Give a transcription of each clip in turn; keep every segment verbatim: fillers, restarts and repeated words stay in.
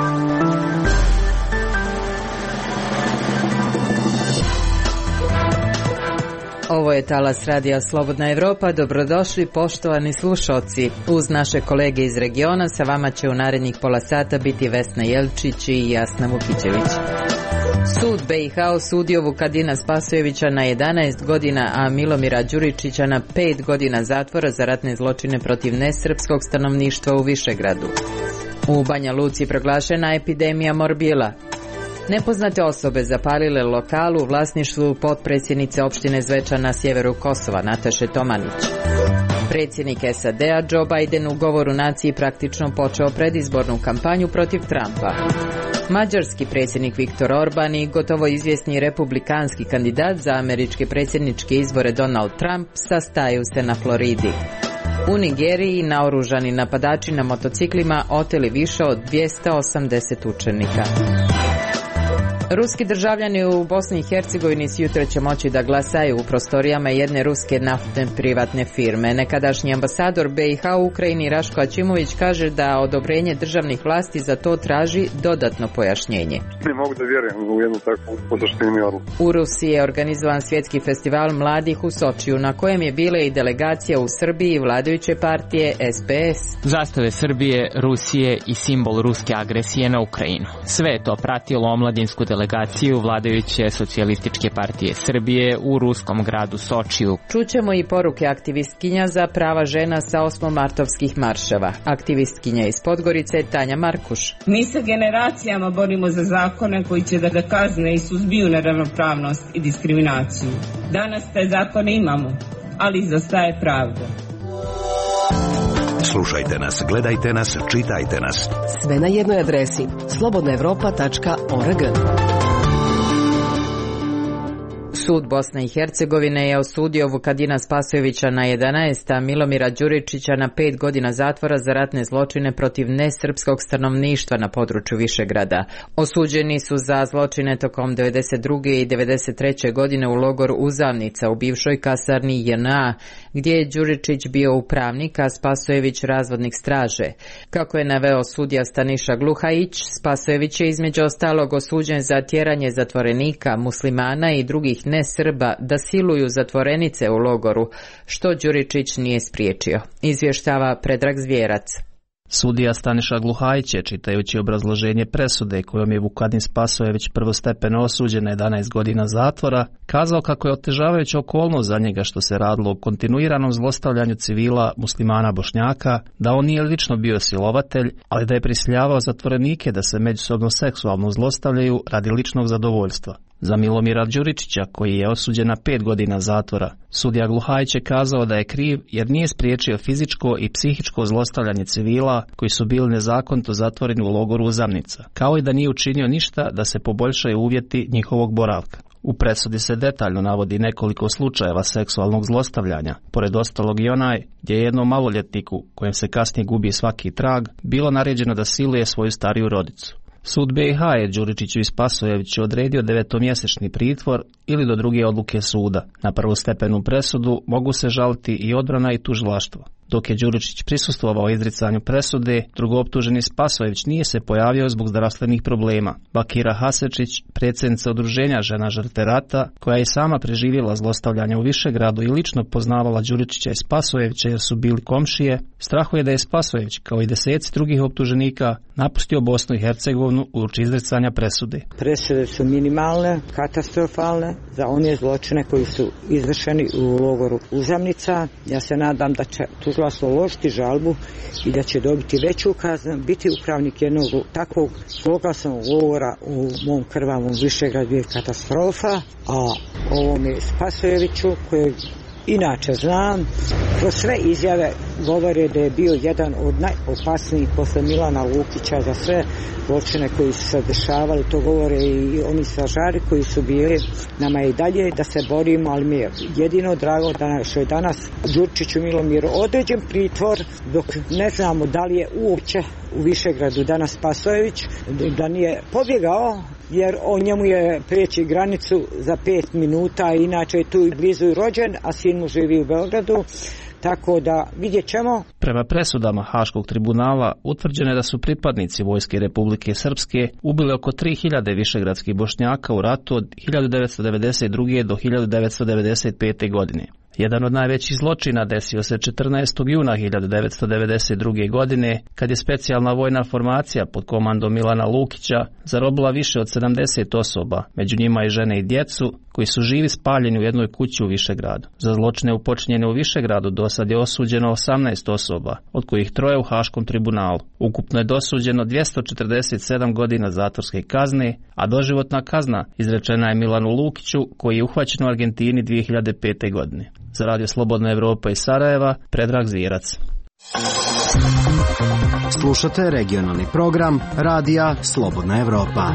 Ovo je talas radija Slobodna Evropa. Dobrodošli poštovani slušalci. Uz naše kolege iz regiona sa vama će u narednih pola sata biti Vesna Jelčić i Jasna Vukićević. Sud B i H osudio Vukadina Spasojevića na jedanaest godina, a Milomira Đuričića na pet godina zatvora za ratne zločine protiv nesrpskog stanovništva u Višegradu. U Banja Luci proglašena epidemija morbila. Nepoznate osobe zapalile lokal u vlasništvu potpredsjednice opštine Zvečan na sjeveru Kosova, Nataše Tomanić. Predsjednik S A D-a Joe Biden u govoru naciji praktično počeo predizbornu kampanju protiv Trumpa. Mađarski predsjednik Viktor Orban i gotovo izvjesni republikanski kandidat za američke predsjedničke izbore Donald Trump sastaju se na Floridi. U Nigeriji naoružani napadači na motociklima oteli više od dvjesto osamdeset učenika. Ruski državljani u Bosni i Hercegovini sjutra će moći da glasaju u prostorijama jedne ruske naftne privatne firme. Nekadašnji ambasador B i H u Ukrajini Raško Ačimović kaže da odobrenje državnih vlasti za to traži dodatno pojašnjenje. Ne mogu da vjerujem u jednu takvu pojašnjenju. U Rusiji je organizovan svjetski festival mladih u Sočiju, na kojem je bila i delegacija u Srbiji i vladajuće partije S P S. Zastave Srbije, Rusije i simbol ruske agresije na Ukrajinu. Sve je to pratilo omladinsku delegaciju vladajuće socijalističke partije Srbije u ruskom gradu Sočiju. Čućemo i poruke aktivistkinja za prava žena sa osmomartovskih marševa. Aktivistkinja iz Podgorice Tanja Markuš. Mi se generacijama borimo za zakone koji će da kazne i suzbiju neravnopravnost i diskriminaciju. Danas te zakone imamo, ali izostaje pravda. Slušajte nas, gledajte nas, čitajte nas. Sve na jednoj adresi slobodna evropa tačka org. Sud Bosne i Hercegovine je osudio Vukadina Spasojevića na jedanaest, a Milomira Đuričića na pet godina zatvora za ratne zločine protiv nesrpskog stanovništva na području Višegrada. Osuđeni su za zločine tokom devedeset druge i devedeset treće godine u logor Uzavnica u bivšoj kasarni J N A, gdje je Đuričić bio upravnik, a Spasojević razvodnik straže. Kako je naveo sudija Staniša Gluhajić, Spasojević je između ostalog osuđen za tjeranje zatvorenika, muslimana i drugih ne Srba da siluju zatvorenice u logoru, što Đuričić nije spriječio. Izvještava Predrag Zvjerac. Sudija Staniša Gluhajić je, čitajući obrazloženje presude kojom je Vukadin Spasojević prvostepeno osuđen na jedanaest godina zatvora, kazao kako je otežavajuća okolnost za njega što se radilo o kontinuiranom zlostavljanju civila muslimana Bošnjaka, da on nije lično bio silovatelj, ali da je prisiljavao zatvorenike da se međusobno seksualno zlostavljaju radi ličnog zadovoljstva. Za Milomira Đuričića, koji je osuđen na pet godina zatvora, sudija Gluhajić je kazao da je kriv jer nije spriječio fizičko i psihičko zlostavljanje civila koji su bili nezakonito zatvoreni u logoru Uzavnica, kao i da nije učinio ništa da se poboljšaju uvjeti njihovog boravka. U presudi se detaljno navodi nekoliko slučajeva seksualnog zlostavljanja, pored ostalog i onaj gdje je jednom maloljetniku, kojem se kasnije gubi svaki trag, bilo naređeno da siluje svoju stariju rodicu. Sud B i H je Đuričiću i Spasojeviću odredio devetomjesečni pritvor ili do druge odluke suda. Na prvostepenu presudu mogu se žaliti i odbrana i tužilaštvo. Dok je Đuričić prisustvovao izricanju presude, drugooptuženi Spasojević nije se pojavio zbog zdravstvenih problema. Bakira Hasečić, predsjednica udruženja žena žrtve rata, koja je sama preživjela zlostavljanje u Višegradu i lično poznavala Đuričića i Spasojevića jer su bili komšije, strahuje da je Spasojević, kao i deseci drugih optuženika, napustio Bosnu i Hercegovinu uoči izricanja presude. Presude su minimalne, katastrofalne za one zločine koji su izvršeni u logoru Uzavnica. Ja se nadam da će tužilaštvo uložiti žalbu i da će dobiti veću kaznu. Biti upravnik jednog takvog zloglasnog logora u mom krvavom Višegradu je katastrofa, a ovome Spasojeviću kojeg inače znam, kroz sve izjave govore da je bio jedan od najopasnijih posle Milana Lukića za sve zločine koji su se dešavali. To govore i oni stražari koji su bili. Nama je i dalje da se borimo, ali mi je jedino drago da što je danas Đuričiću Milomiru određen pritvor, dok ne znamo da li je uopće u Višegradu danas Spasojević, da nije pobjegao, jer on njemu je prijeći granicu za pet minuta, inače je tu blizu i rođen, a sin mu živi u Beogradu. tako da vidjet ćemo. Prema presudama Haškog tribunala utvrđeno je da su pripadnici Vojske Republike Srpske ubili oko tri hiljade višegradskih Bošnjaka u ratu od hiljadu devetsto devedeset druge. do hiljadu devetsto devedeset pete. godine. Jedan od najvećih zločina desio se četrnaestog juna hiljadu devetsto devedeset druge. godine, kad je specijalna vojna formacija pod komandom Milana Lukića zarobila više od sedamdeset osoba, među njima i žene i djecu, koji su živi spaljeni u jednoj kući u Višegradu. Za zločine upočinjene u Višegradu dosad je osuđeno osamnaest osoba, od kojih troje u Haškom tribunalu. Ukupno je dosuđeno dvjesto četrdeset sedam godina zatvorske kazne, a doživotna kazna izrečena je Milanu Lukiću, koji je uhvaćen u Argentini dvije hiljade pete. godine. Za Radio Slobodna Evropa iz Sarajeva, Predrag Zvirac. Slušate regionalni program Radija Slobodna Evropa.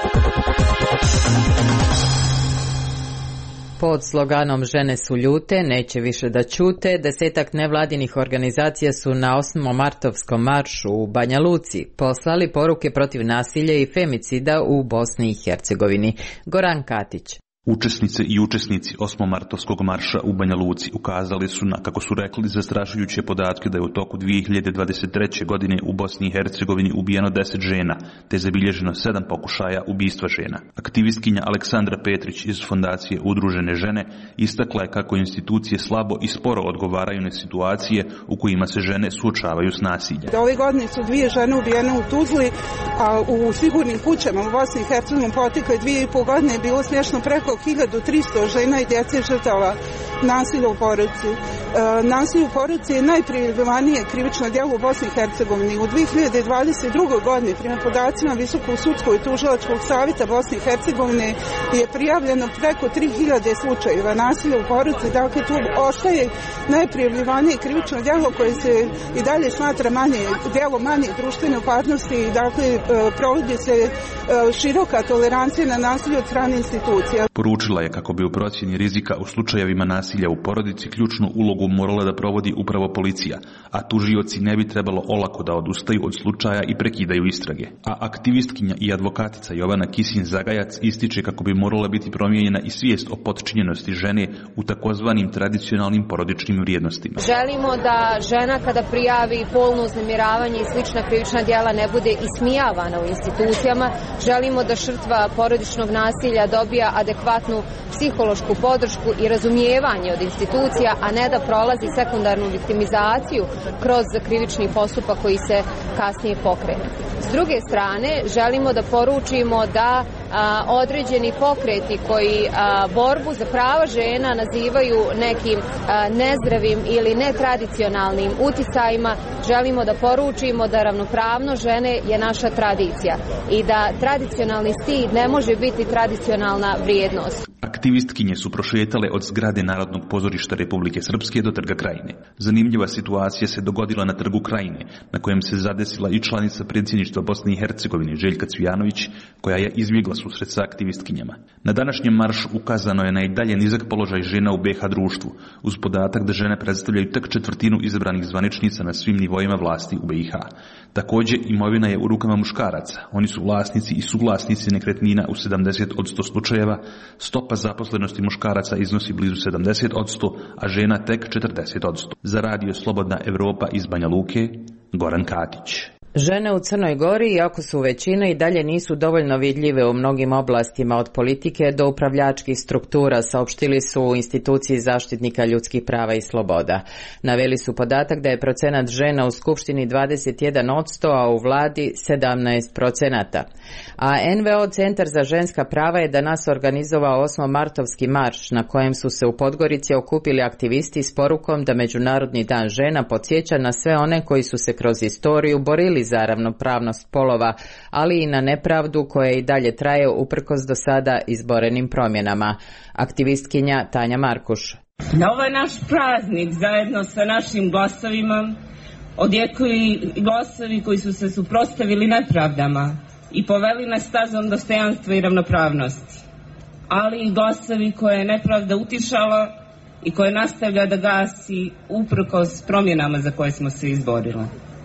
Pod sloganom Žene su ljute, neće više da ćute, desetak nevladinih organizacija su na osmomartovskom maršu u Banja Luci poslali poruke protiv nasilja i femicida u Bosni i Hercegovini. Goran Katić. Učesnice i učesnici osmomartovskog marša u Banja Luci ukazali su na, kako su rekli, zastrašujuće podatke da je u toku dvije hiljade dvadeset treće. godine u Bosni i Hercegovini ubijeno deset žena, te zabilježeno sedam pokušaja ubistva žena. Aktivistkinja Aleksandra Petrić iz Fondacije Udružene žene istakla je kako institucije slabo i sporo odgovaraju na situacije u kojima se žene suočavaju s nasiljem. Ove godine su dvije žene ubijene u Tuzli, a u sigurnim kućama u Bosni i Hercegovini protekle dvije i pol godine je bilo smješno preko hiljadu tristo žena i djece žrtava nasilja u porodici. E, nasilje u porodici je najprijavljivanije krivično djelo u Bosni i Hercegovini. U dvije hiljade dvadeset drugoj. godini, prema podacima Visokog sudskog i tužilačkog savjeta Bosne i Hercegovine, je prijavljeno preko tri hiljade slučajeva nasilja u porodici. Dakle, tu ostaje najprijavljivanije krivično djelo koje se i dalje smatra manje, djelo manje društvene opasnosti i dakle provodi se široka tolerancija na nasilje od strane institucija. Poručila je kako bi u procjeni rizika u slučajevima nasilja u porodici ključnu ulogu morala da provodi upravo policija, a tužioci ne bi trebalo olako da odustaju od slučaja i prekidaju istrage. A aktivistkinja i advokatica Jovana Kisin-Zagajac ističe kako bi morala biti promijenjena i svijest o potčinjenosti žene u takozvanim tradicionalnim porodičnim vrijednostima. Želimo da žena kada prijavi polno uznemiravanje i slična krivična djela ne bude ismijavana u institucijama. Želimo da žrtva porodičnog nasilja dobija adekvatnu psihološku podršku i razumijevanje od institucija, a ne da prolazi sekundarnu viktimizaciju kroz krivični postupak koji se kasnije pokrene. S druge strane, želimo da poručimo da a, određeni pokreti koji a, borbu za prava žena nazivaju nekim a, nezdravim ili netradicionalnim uticajima, želimo da poručimo da ravnopravnost žene je naša tradicija i da tradicionalni stid ne može biti tradicionalna vrijednost. Aktivistkinje su prošetale od zgrade Narodnog pozorišta Republike Srpske do Trga Krajine. Zanimljiva situacija se dogodila na Trgu Krajine, na kojem se zadesila i članica predsjedništva Bosne i Hercegovine Željka Cvijanović, koja je izbjegla susret sa aktivistkinjama. Na današnjem maršu ukazano je na i dalje nizak položaj žena u B iH društvu, uz podatak da žene predstavljaju tek četvrtinu izabranih zvaničnica na svim nivoima vlasti u B iH. Također, imovina je u rukama muškaraca. Oni su vlasnici i suvlasnici nekretnina u sedamdeset posto slučajeva, stopa zaposlenosti muškaraca iznosi blizu sedamdeset posto, a žena tek četrdeset posto. Za Radio Slobodna Evropa iz Banja Luke, Goran Katić. Žene u Crnoj Gori, iako su većina, i dalje nisu dovoljno vidljive u mnogim oblastima od politike do upravljačkih struktura, saopštili su u instituciji zaštitnika ljudskih prava i sloboda. Naveli su podatak da je procenat žena u Skupštini dvadeset jedan posto, a u vladi sedamnaest procenata. A N V O Centar za ženska prava je danas organizovao osmomartovski marš na kojem su se u Podgorici okupili aktivisti s porukom da Međunarodni dan žena podsjeća na sve one koji su se kroz istoriju borili za ravnopravnost polova, ali i na nepravdu koja i dalje traje uprkos do sada izborenim promjenama. Aktivistkinja Tanja Markuš. Na ovaj naš praznik zajedno sa našim glasovima odjekuju glasovi koji su se suprotstavili nepravdama i poveli nas stazom dostojanstva i ravnopravnosti, ali i glasovi koje je nepravda utišala i koje nastavlja da gasi uprkos promjenama za koje smo se izborili.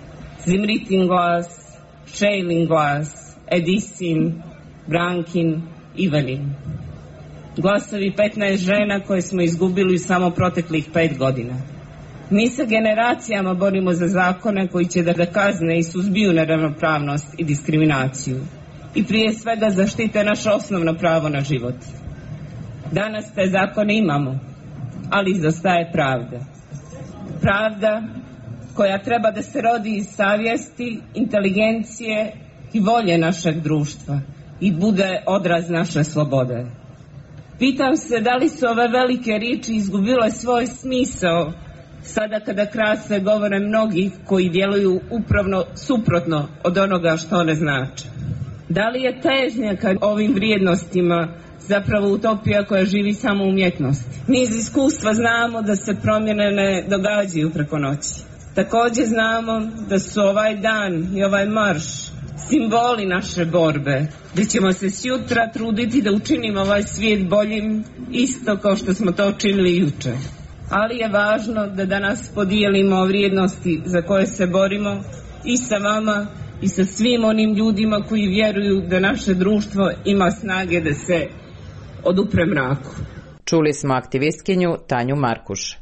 Zimritin glas, Šejlin glas, Edisin, Brankin, Ivelin. Glasovi petnaest žena koje smo izgubili samo proteklih pet godina. Mi se generacijama borimo za zakone koji će da kazne i suzbiju neravnopravnost i diskriminaciju i prije svega zaštite naše osnovno pravo na život. Danas te zakone imamo, ali izostaje pravda. Pravda koja treba da se rodi iz savjesti, inteligencije i volje našeg društva i bude odraz naše slobode. Pitam se da li su ove velike riječi izgubile svoj smisao sada kada krase govore mnogih koji djeluju upravno suprotno od onoga što one znače. Da li je težnja ka ovim vrijednostima zapravo utopija koja živi samo u umjetnosti? Mi iz iskustva znamo da se promjene ne događaju preko noći. Također znamo da su ovaj dan i ovaj marš simboli naše borbe, gdje ćemo se sjutra truditi da učinimo ovaj svijet boljim, isto kao što smo to učinili jučer. Ali je važno da danas podijelimo vrijednosti za koje se borimo i sa vama i sa svim onim ljudima koji vjeruju da naše društvo ima snage da se odupre mraku. Čuli smo aktivistkinju Tanju Markuš.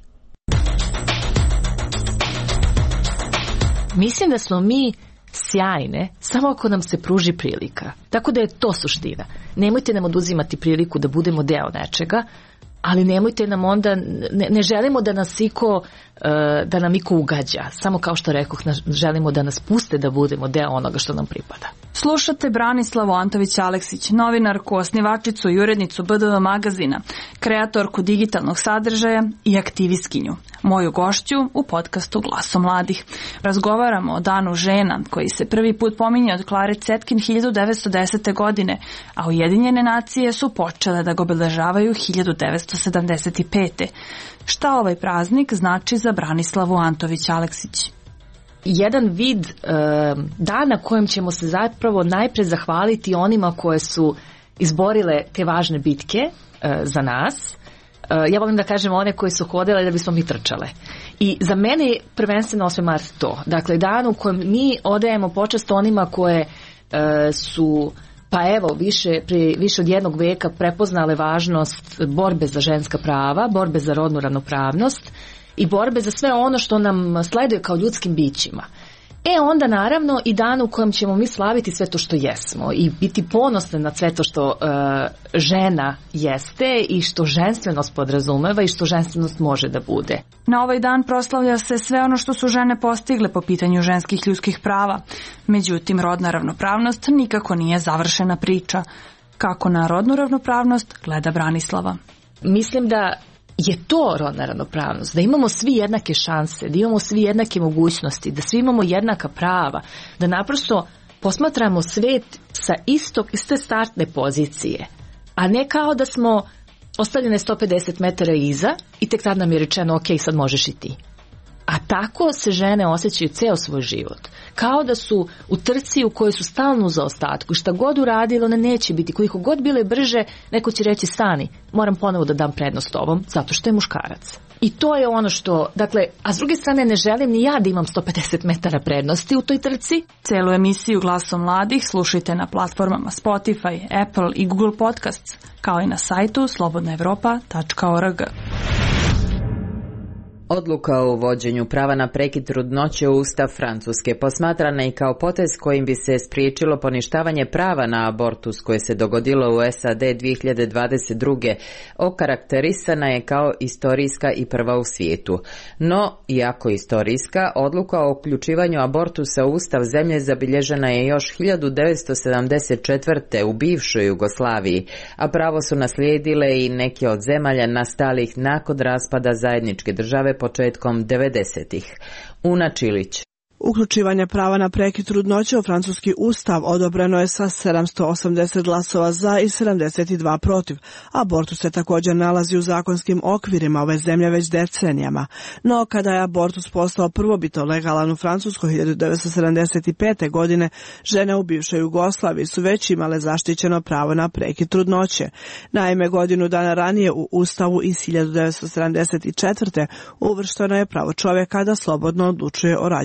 Mislim da smo mi sjajne samo ako nam se pruži prilika. Tako da je to suština. Nemojte nam oduzimati priliku da budemo deo nečega, ali nemojte nam onda, ne, ne želimo da nas iko, da nam iko ugađa. Samo kao što rekoh, želimo da nas puste da budemo deo onoga što nam pripada. Slušate Branislavu Antović-Aleksić, novinarku, osnivačicu i urednicu B D V magazina, kreatorku digitalnog sadržaja i aktivistkinju. Moju gošću u podcastu Glaso mladih. Razgovaramo o Danu žena, koji se prvi put pominje od Klare Cetkin hiljadu devetsto desete. godine, a Ujedinjene nacije su počele da ga obeležavaju hiljadu devetsto sedamdeset pete. Šta ovaj praznik znači za Branislavu Antović-Aleksić? Jedan vid e, dana kojem ćemo se zapravo najpre zahvaliti onima koje su izborile te važne bitke e, za nas. E, ja volim da kažem one koje su hodile da bismo mi trčale. I za mene je prvenstveno osmi mart to. Dakle, dan u kojem mi odajemo počast onima koje e, su pa evo više, prije više od jednog veka prepoznale važnost borbe za ženska prava, borbe za rodnu ravnopravnost i borbe za sve ono što nam sleduje kao ljudskim bićima. E onda naravno i dan u kojem ćemo mi slaviti sve to što jesmo i biti ponosne na sve to što e, žena jeste i što ženstvenost podrazumeva i što ženstvenost može da bude. Na ovaj dan proslavlja se sve ono što su žene postigle po pitanju ženskih ljudskih prava. Međutim, rodna ravnopravnost nikako nije završena priča. Kako na rodnu ravnopravnost gleda Branislava? Mislim da je to rodna ravnopravnost, da imamo svi jednake šanse, da imamo svi jednake mogućnosti, da svi imamo jednaka prava, da naprosto posmatramo svet sa istog, iste startne pozicije, a ne kao da smo ostavljene sto pedeset metara iza i tek tad nam je rečeno ok, sad možeš i ti. A tako se žene osjećaju ceo svoj život. Kao da su u trci u kojoj su stalno u zaostatku. Šta god uradilo, one neće biti. Koliko god bile brže, neko će reći stani, moram ponovo da dam prednost ovom, zato što je muškarac. I to je ono što, dakle, a s druge strane ne želim ni ja da imam sto pedeset metara prednosti u toj trci. Celu emisiju Glaso mladih slušajte na platformama Spotify, Apple i Google Podcasts, kao i na sajtu slobodna evropa tačka org. Odluka o uvođenju prava na prekid trudnoće u Ustav Francuske posmatrana i kao potez kojim bi se spriječilo poništavanje prava na abortus koje se dogodilo u S A D dvije hiljade dvadeset druge. okarakterisana je kao istorijska i prva u svijetu. No, iako istorijska, odluka o uključivanju abortusa u Ustav zemlje zabilježena je još hiljadu devetsto sedamdeset četvrte. u bivšoj Jugoslaviji, a pravo su naslijedile i neke od zemalja nastalih nakon raspada zajedničke države početkom devedesetih. Una Čilić. Uključivanje prava na prekid trudnoće u francuski ustav odobreno je sa sedamsto osamdeset glasova za i sedamdeset dva protiv. Abortus se također nalazi u zakonskim okvirima ove zemlje već decenijama. No, kada je abortus postao prvobitno legalan u Francuskoj hiljadu devetsto sedamdeset pete. godine, žene u bivšoj Jugoslaviji su već imale zaštićeno pravo na prekid trudnoće. Naime, godinu dana ranije u Ustavu iz hiljadu devetsto sedamdeset četvrte. uvršteno je pravo čovjeka da slobodno odlučuje o rađanju djeteta.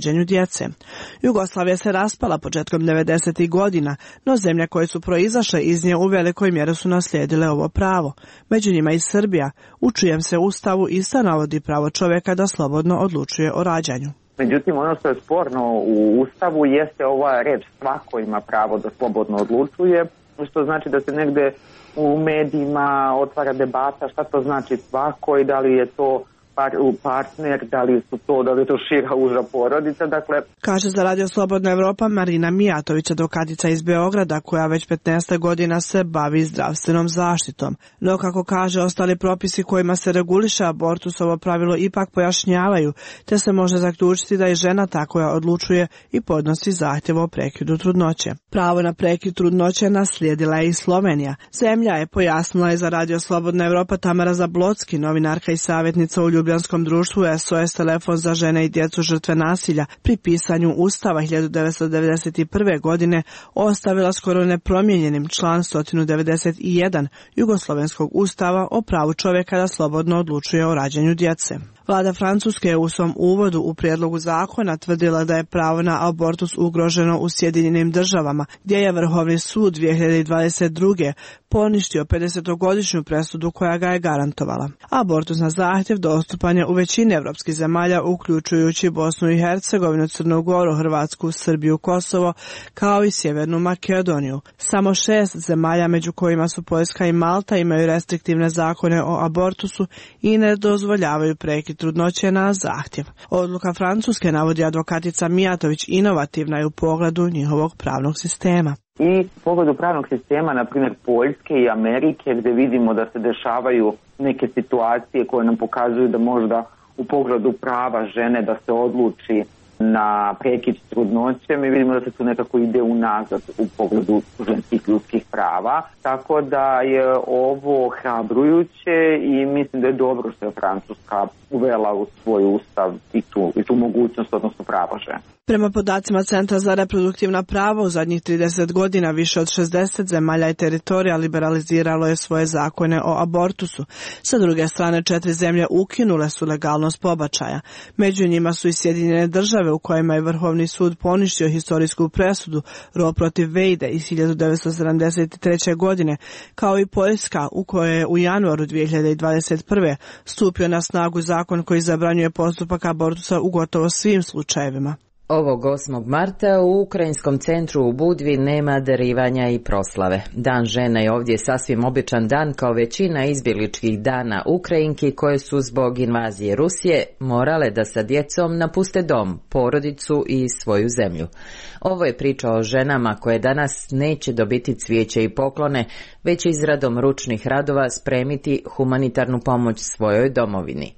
djece. Jugoslavija se raspala početkom devedesetih godina, no zemlje koje su proizašle iz nje u velikoj mjeri su naslijedile ovo pravo. Među njima i Srbija, u čijem se ustavu ista navodi pravo čovjeka da slobodno odlučuje o rađanju. Međutim, ono što je sporno u Ustavu jeste ova reč svako ima pravo da slobodno odlučuje, što znači da se negde u medijima otvara debata šta to znači svako i da li je to par, partner, da li su to, da li je to šira uža porodica, dakle... Kaže za Radio Slobodna Evropa Marina Mijatović, advokatica iz Beograda, koja već petnaest godina se bavi zdravstvenom zaštitom. No, kako kaže, ostali propisi kojima se reguliše abortus ovo pravilo ipak pojašnjavaju, te se može zaključiti da je žena ta koja odlučuje i podnosi zahtjev o prekidu trudnoće. Pravo na prekid trudnoće naslijedila je i Slovenija. Zemlja je, pojasnila je za Radio Slobodna Evropa Tamara Zablocki, novinarka i savjetnica u Ljubljanskom društvu S O S telefon za žene i djecu žrtve nasilja, pri pisanju Ustava hiljadu devetsto devedeset prve. godine ostavila skoro nepromijenjenim član sto devedeset jedan Jugoslovenskog ustava o pravu čovjeka da slobodno odlučuje o rađanju djece. Vlada Francuske je u svom uvodu u prijedlogu zakona tvrdila da je pravo na abortus ugroženo u Sjedinjenim državama, gdje je Vrhovni sud dvije hiljade dvadeset druge. poništio pedesetogodišnju presudu koja ga je garantovala. Abortus na zahtjev dostupan je u većini evropskih zemalja, uključujući Bosnu i Hercegovinu, Crnu Goru, Hrvatsku, Srbiju, Kosovo, kao i Sjevernu Makedoniju. Samo šest zemalja, među kojima su Poljska i Malta, imaju restriktivne zakone o abortusu i ne dozvoljavaju prekid trudnoće na zahtjev. Odluka Francuske, navodi advokatica Mijatović, inovativna je u pogledu njihovog pravnog sistema. I u pogledu pravnog sistema, na primjer Poljske i Amerike, gdje vidimo da se dešavaju neke situacije koje nam pokazuju da možda u pogledu prava žene da se odluči na prekid trudnoće, mi vidimo da se tu nekako ide unazad u pogledu ženskih ljudskih prava, tako da je ovo hrabrujuće i mislim da je dobro što je Francuska uvela u svoj ustav i tu, i tu mogućnost, odnosno pravo žene. Prema podacima Centra za reproduktivna prava, u zadnjih trideset godina više od šezdeset zemalja i teritorija liberaliziralo je svoje zakone o abortusu. Sa druge strane, četiri zemlje ukinule su legalnost pobačaja. Među njima su i Sjedinjene države, u kojima je Vrhovni sud poništio historijsku presudu Roe protiv Wade iz hiljadu devetsto sedamdeset treće. godine, kao i Poljska, u kojoj je u januaru dvije hiljade dvadeset prve. stupio na snagu zakon koji zabranjuje postupak abortusa u gotovo svim slučajevima. Ovog osmog marta u Ukrajinskom centru u Budvi nema darivanja i proslave. Dan žena je ovdje sasvim običan dan kao većina izbjegličkih dana Ukrajinki koje su zbog invazije Rusije morale da sa djecom napuste dom, porodicu i svoju zemlju. Ovo je priča o ženama koje danas neće dobiti cvijeće i poklone, već izradom ručnih radova spremiti humanitarnu pomoć svojoj domovini.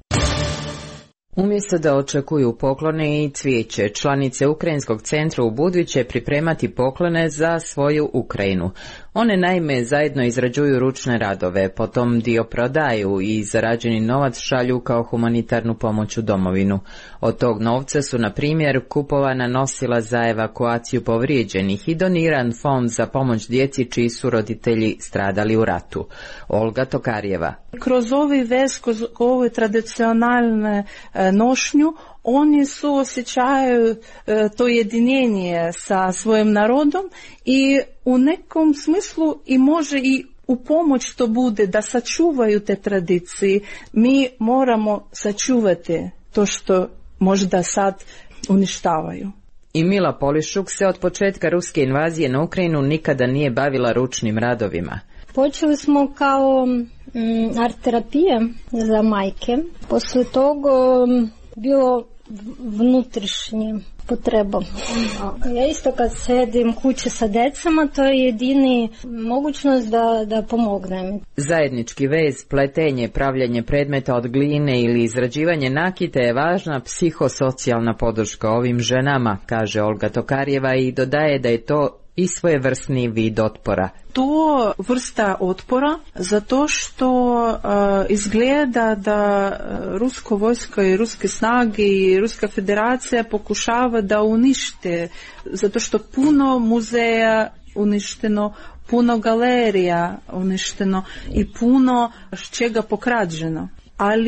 Umjesto da očekuju poklone i cvijeće, članice Ukrajinskog centra u Budvi će pripremati poklone za svoju Ukrajinu. One naime zajedno izrađuju ručne radove, potom dio prodaju i zarađeni novac šalju kao humanitarnu pomoć u domovinu. Od tog novca su, na primjer, kupovana nosila za evakuaciju povrijeđenih i doniran fond za pomoć djeci čiji su roditelji stradali u ratu. Olga Tokarjeva. Kroz ovaj vez, kroz ovu tradicionalnu nošnju, oni su osjećaju e, to jedinjenje sa svojim narodom i u nekom smislu i može i u pomoć to bude da sačuvaju te tradicije. Mi moramo sačuvati to što možda sad uništavaju. I Mila Polišuk se od početka ruske invazije na Ukrajinu nikada nije bavila ručnim radovima. Počeli smo kao mm, art terapije za majke. Posle toga mm, bilo vnutrišnje potreba. Ja isto kad sedim kuće sa decama, to je jedini mogućnost da, da pomognem. Zajednički vez, pletenje, pravljanje predmeta od gline ili izrađivanje nakita je važna psihosocijalna podrška ovim ženama, kaže Olga Tokarjeva i dodaje da je to i svojevrsni vid otpora. To vrsta otpora zato što uh, izgleda da uh, rusko vojsko i ruske snage i Ruska federacija pokušava da unište, zato što puno muzeja uništeno, puno galerija uništeno i puno čega pokrađeno. Ali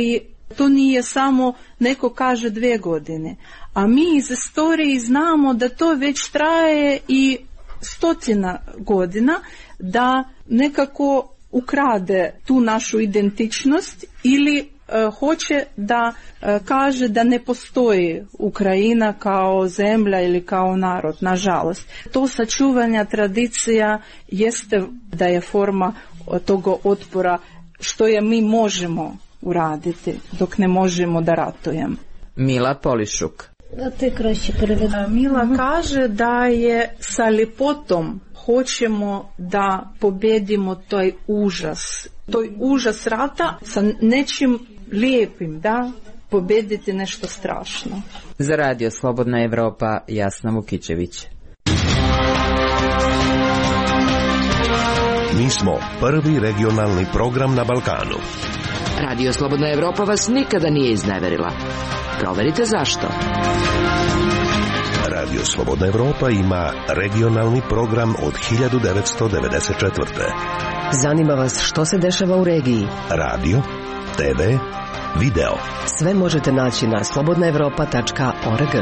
To nije samo neko kaže dvije godine, a mi iz istorije znamo da to već traje i stotina godina, da nekako ukrade tu našu identičnost ili e, hoće da e, kaže da ne postoji Ukrajina kao zemlja ili kao narod, nažalost. To sačuvanje tradicija jeste da je forma toga otpora što je mi možemo uraditi dok ne možemo da ratujemo. Mila Polišuk. Mila kaže da je sa ljepotom hoćemo da pobjedimo taj užas, taj užas rata sa nečim lijepim, da pobjediti nešto strašno. Za Radio Slobodna Evropa, Jasna Vukićević. Mi smo prvi regionalni program na Balkanu. Radio Slobodna Evropa vas nikada nije izneverila. Proverite zašto. Radio Slobodna Evropa ima regionalni program od hiljadu devetsto devedeset četvrte. Zanima vas što se dešava u regiji? Radio, te ve, video. Sve možete naći na slobodna evropa tačka org.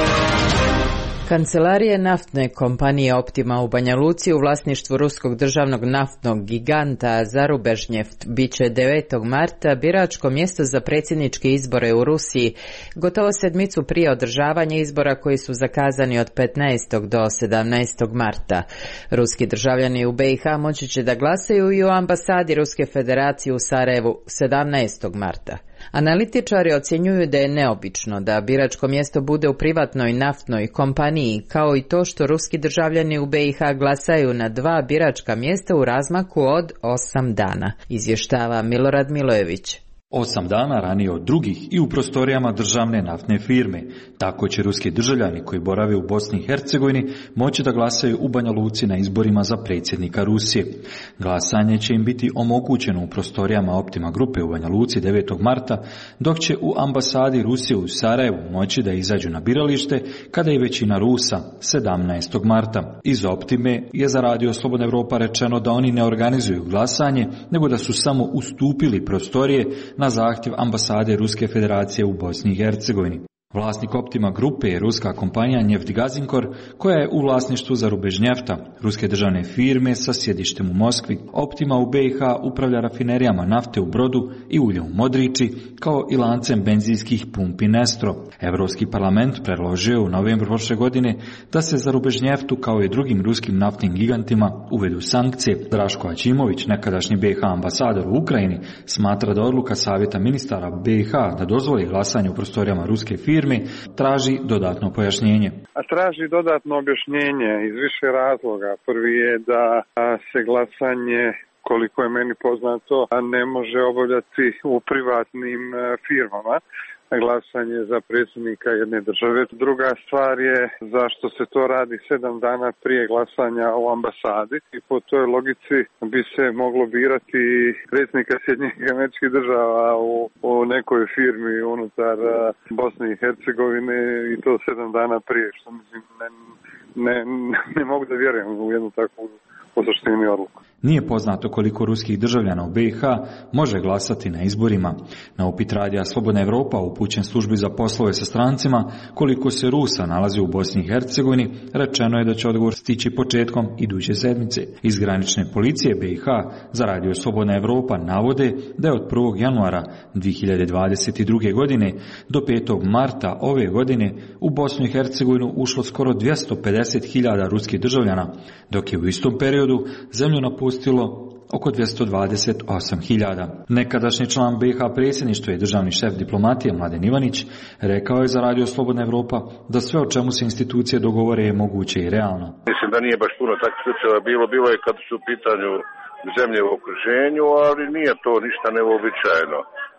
Kancelarije naftne kompanije Optima u Banja Luci u vlasništvu ruskog državnog naftnog giganta Zarubežnjeft biće devetog marta biračko mjesto za predsjedničke izbore u Rusiji, gotovo sedmicu prije održavanja izbora koji su zakazani od petnaestog do sedamnaestog marta. Ruski državljani u be i ha moći će da glasaju i u ambasadi Ruske federacije u Sarajevu sedamnaestog marta. Analitičari ocjenjuju da je neobično da biračko mjesto bude u privatnoj naftnoj kompaniji, kao i to što ruski državljani u be i ha glasaju na dva biračka mjesta u razmaku od osam dana, izvještava Milorad Milojević. Osam dana ranije od drugih i u prostorijama državne naftne firme. Tako će ruski državljani koji borave u Bosni i Hercegovini moći da glasaju u Banja Luci na izborima za predsjednika Rusije. Glasanje će im biti omogućeno u prostorijama Optima grupe u Banja Luci devetog marta, dok će u ambasadi Rusije u Sarajevu moći da izađu na biralište kada je većina Rusa sedamnaestog marta. Iz Optime je za Radio Slobodna Evropa rečeno da oni ne organizuju glasanje, nego da su samo ustupili prostorije na zahtjev ambasade Ruske federacije u Bosni i Hercegovini. Vlasnik Optima grupe je ruska kompanija Njeftgazinkor, koja je u vlasništvu Zarubežnjefta, ruske državne firme sa sjedištem u Moskvi. Optima u be i ha upravlja rafinerijama nafte u Brodu i ulje u Modriči, kao i lancem benzinskih pumpi Nestro. Evropski parlament predložio u novembru prošle godine da se Zarubežnjeftu, kao i drugim ruskim naftnim gigantima, uvedu sankcije. Draško Ačimović, nekadašnji be i ha ambasador u Ukrajini, smatra da odluka Savjeta ministara be i ha da dozvoli glasanje u prostorijama ruske firme traži dodatno pojašnjenje. A traži dodatno objašnjenje iz više razloga. Prvi je da se glasanje, koliko je meni poznato, ne može obavljati u privatnim firmama. Glasanje za predsjednika jedne države. Druga stvar je zašto se to radi sedam dana prije glasanja u ambasadi i po toj logici bi se moglo birati predsjednika Sjedinjenih Američkih Država u, u nekoj firmi unutar Bosne i Hercegovine i to sedam dana prije, što mislim ne, ne, ne mogu da vjerujem u jednu takvu posuštinu odluku. Nije poznato koliko ruskih državljana u be i ha može glasati na izborima. Na upit radija Slobodna Evropa upućen službi za poslove sa strancima koliko se Rusa nalazi u Bosni i Hercegovini, rečeno je da će odgovor stići početkom iduće sedmice. Iz granične policije be i ha za radio Slobodna Evropa navode da je od prvog januara dvije hiljade dvadeset druge. godine do petog marta ove godine u Bosnu i Hercegovinu ušlo skoro dvjesto pedeset hiljada ruskih državljana, dok je u istom periodu zemlju napustilo oko dvjesto dvadeset osam hiljada. Nekadašnji član be i ha predsjedništva i državni šef diplomatije Mladen Ivanić rekao je za Radio Slobodna Evropa da sve o čemu se institucije dogovore je moguće i realno. Mislim da nije baš puno takvih slučajeva bilo, bilo je kad su u pitanju zemlje u okruženju, ali nije to ništa neuobičajeno.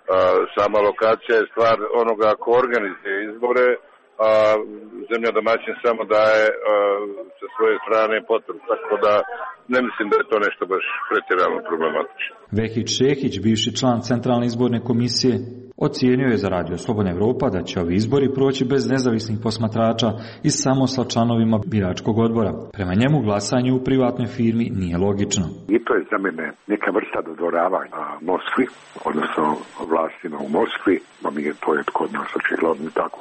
Sama lokacija je stvar onoga ko organizuje izbore, a zemlja domaćin samo daje a, sa svoje strane potvrdu, tako da ne mislim da je to nešto baš pretjerano problematično. Vehić Šehić, bivši član Centralne izborne komisije, ocijenio je za Radio Slobodna Evropa da će ovi izbori proći bez nezavisnih posmatrača i samo sa članovima biračkog odbora. Prema njemu glasanje u privatnoj firmi nije logično. I to je za mene neka vrsta dodvoravanja Moskvi, odnosno vlastima u Moskvi, pa mi je to je kod nas očigledno tako.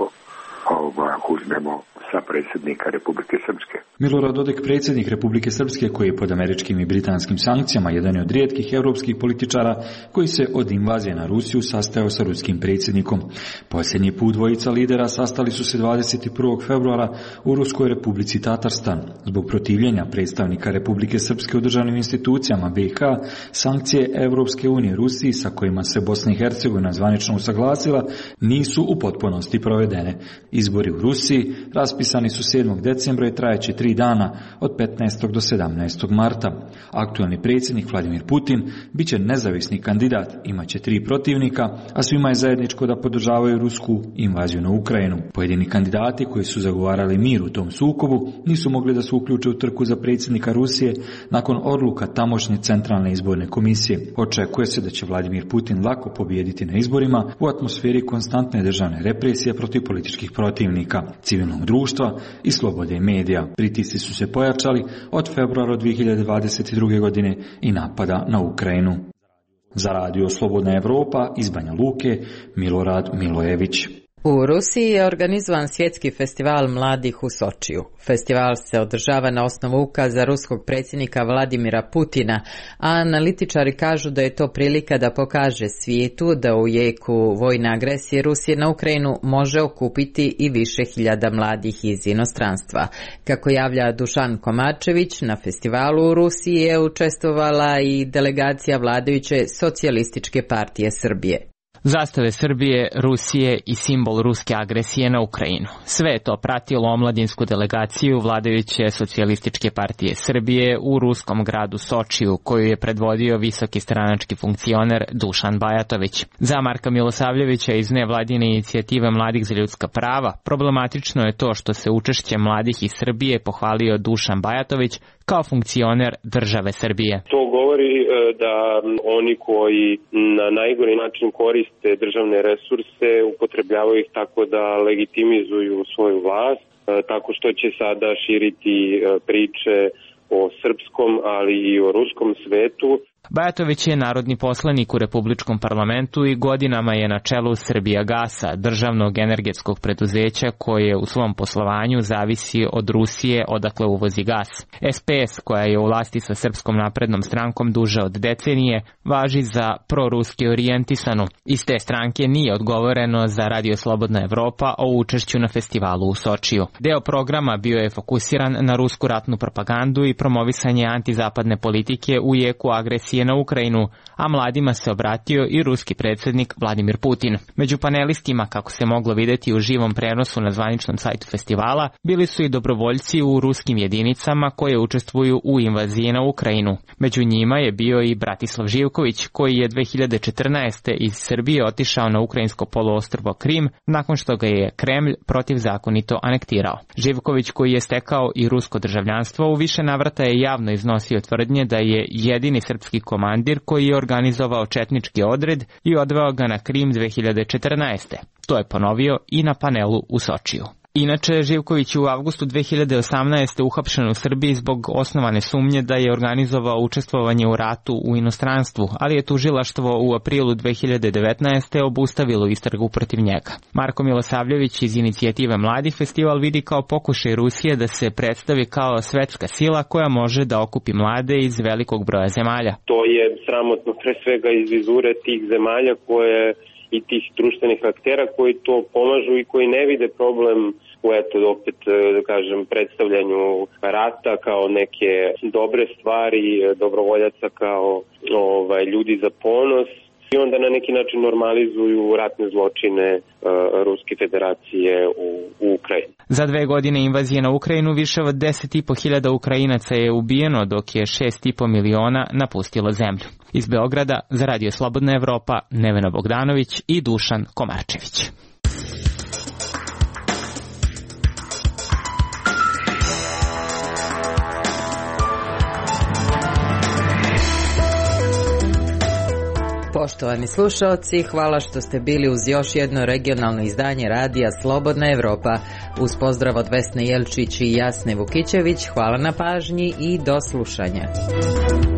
Ako uzmemo sa predsjednika Republike Srpske. Milorad Dodik, predsjednik Republike Srpske, koji je pod američkim i britanskim sankcijama jedan je od rijetkih europskih političara koji se od invazije na Rusiju sastajao sa ruskim predsjednikom. Posljednji put dvojica lidera sastali su se dvadeset prvog februara u Ruskoj Republici Tatarstan. Zbog protivljenja predstavnika Republike Srpske u državnim institucijama B i H, sankcije Europske unije Rusiji sa kojima se Bosna i Hercegovina zvanično usaglasila nisu u potpunosti provedene. Izbori u Rusiji raspisani su sedmog decembra i trajeće tri dana od petnaestog do sedamnaestog marta. Aktualni predsjednik Vladimir Putin bit će nezavisni kandidat, imaće tri protivnika, a svima je zajedničko da podržavaju rusku invaziju na Ukrajinu. Pojedini kandidati koji su zagovarali mir u tom sukobu nisu mogli da se uključe u trku za predsjednika Rusije nakon odluka tamošnje Centralne izborne komisije. Očekuje se da će Vladimir Putin lako pobijediti na izborima u atmosferi konstantne državne represije protiv političkih protivnika, civilnog društva i slobode medija. Pritisci su se pojačali od februara dvije hiljade dvadeset druge. godine i napada na Ukrajinu. Za Radio Slobodna Evropa iz Banja Luke, Milorad Milojević. U Rusiji je organizovan svjetski festival mladih u Sočiju. Festival se održava na osnovu ukaza ruskog predsjednika Vladimira Putina, a analitičari kažu da je to prilika da pokaže svijetu da u jeku vojne agresije Rusije na Ukrajinu može okupiti i više hiljada mladih iz inostranstva. Kako javlja Dušan Komarčević, na festivalu u Rusiji je učestvovala i delegacija vladajuće Socijalističke partije Srbije. Zastave Srbije, Rusije i simbol ruske agresije na Ukrajinu. Sve je to pratilo omladinsku delegaciju vladajuće Socijalističke partije Srbije u ruskom gradu Sočiju, koju je predvodio visoki stranački funkcioner Dušan Bajatović. Za Marka Milosavljevića iz nevladine inicijative Mladih za ljudska prava, problematično je to što se učešće mladih iz Srbije pohvalio Dušan Bajatović kao funkcioner države Srbije. To govori da oni koji na najgori način koriste državne resurse upotrebljavaju ih tako da legitimizuju svoju vlast, tako što će sada širiti priče o srpskom, ali i o ruskom svetu. Bajatović je narodni poslanik u Republičkom parlamentu i godinama je na čelu Srbijagasa, državnog energetskog preduzeća koje u svom poslovanju zavisi od Rusije odakle uvozi gas. S P S, koja je u vlasti sa Srpskom naprednom strankom duže od decenije, važi za proruski orijentisanu. Iz te stranke nije odgovoreno za Radio Slobodna Evropa o učešću na festivalu u Sočiju. Deo programa bio je fokusiran na rusku ratnu propagandu i promovisanje antizapadne politike u jeku agresije na Ukrajinu, a mladima se obratio i ruski predsjednik Vladimir Putin. Među panelistima, kako se moglo vidjeti u živom prenosu na zvaničnom sajtu festivala, bili su i dobrovoljci u ruskim jedinicama koje učestvuju u invaziji na Ukrajinu. Među njima je bio i Bratislav Živković, koji je dve hiljade četrnaeste. iz Srbije otišao na ukrajinsko poluostrvo Krim nakon što ga je Kremlj protivzakonito anektirao. Živković, koji je stekao i rusko državljanstvo, u više navrata je javno iznosio tvrdnje da je jedini srpski komandir koji je organizovao četnički odred i odveo ga na Krim dve hiljade četrnaeste. To je ponovio i na panelu u Sočiju. Inače, Živković je u avgustu dve hiljade osamnaeste. uhapšen u Srbiji zbog osnovane sumnje da je organizovao učestvovanje u ratu u inostranstvu, ali je tužilaštvo u aprilu dve hiljade devetnaeste. obustavilo istragu protiv njega. Marko Milosavljević iz inicijative Mladih festival vidi kao pokušaj Rusije da se predstavi kao svetska sila koja može da okupi mlade iz velikog broja zemalja. To je sramotno pre svega iz vizure tih zemalja koje i tih društvenih aktera koji to pomažu i koji ne vide problem u, eto, opet, da kažem, predstavljanju rata kao neke dobre stvari, dobrovoljaca kao ovaj, ljudi za ponos, i onda na neki način normalizuju ratne zločine uh, Ruske federacije u, u Ukrajini. Za dve godine invazije na Ukrajinu više od deset i po hiljada Ukrajinaca je ubijeno, dok je šest i po miliona napustilo zemlju. Iz Beograda za Radio Slobodna Evropa Nevena Bogdanović i Dušan Komarčević. Poštovani slušalci, hvala što ste bili uz još jedno regionalno izdanje radija Slobodna Evropa. Uz pozdrav od Vesne Jelčić i Jasne Vukićević, hvala na pažnji i do slušanja.